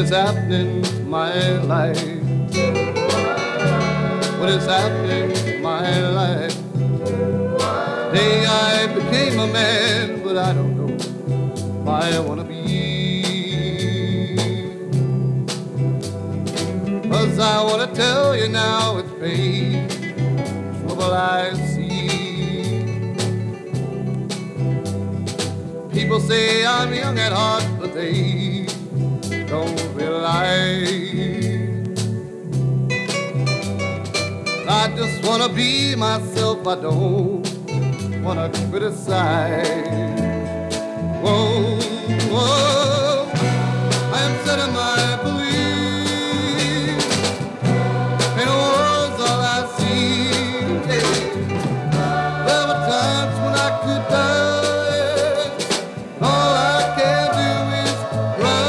is happening to my life? What is happening to my life? Hey, I became a man, but I don't know why I wanna be. 'Cause I wanna tell you now it's pain, trouble I see. People say I'm young at heart, but they don't realize I just wanna be myself, I don't wanna criticize. Whoa, whoa, I am set in my belief, and the world's all I see. Yeah. There were times when I could die, all I can do is run.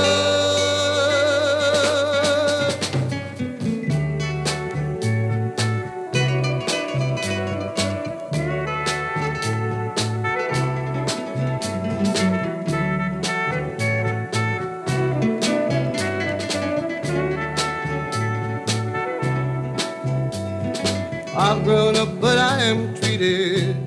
I've grown up, but I am treated